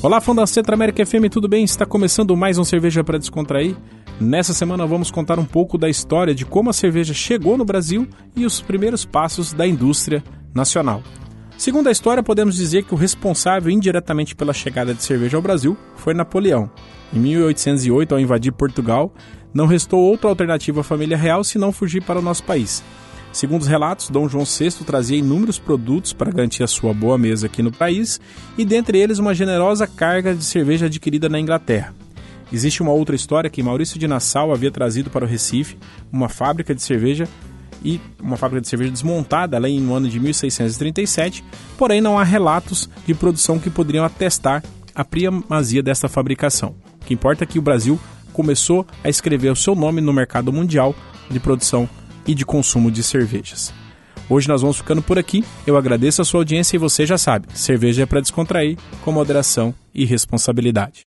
Olá, fã da Centro América FM, tudo bem? Está começando mais um Cerveja para Descontrair. Nessa semana vamos contar um pouco da história de como a cerveja chegou no Brasil e os primeiros passos da indústria nacional. Segundo a história, podemos dizer que o responsável indiretamente pela chegada de cerveja ao Brasil foi Napoleão. Em 1808, ao invadir Portugal, não restou outra alternativa à família real senão fugir para o nosso país. Segundo os relatos, Dom João VI trazia inúmeros produtos para garantir a sua boa mesa aqui no país, e dentre eles uma generosa carga de cerveja adquirida na Inglaterra. Existe uma outra história que Maurício de Nassau havia trazido para o Recife uma fábrica de cerveja desmontada lá no ano de 1637, porém não há relatos de produção que poderiam atestar a primazia desta fabricação. O que importa é que o Brasil começou a escrever o seu nome no mercado mundial de produção e de consumo de cervejas. Hoje nós vamos ficando por aqui. Eu agradeço a sua audiência e você já sabe, cerveja é para descontrair, com moderação e responsabilidade.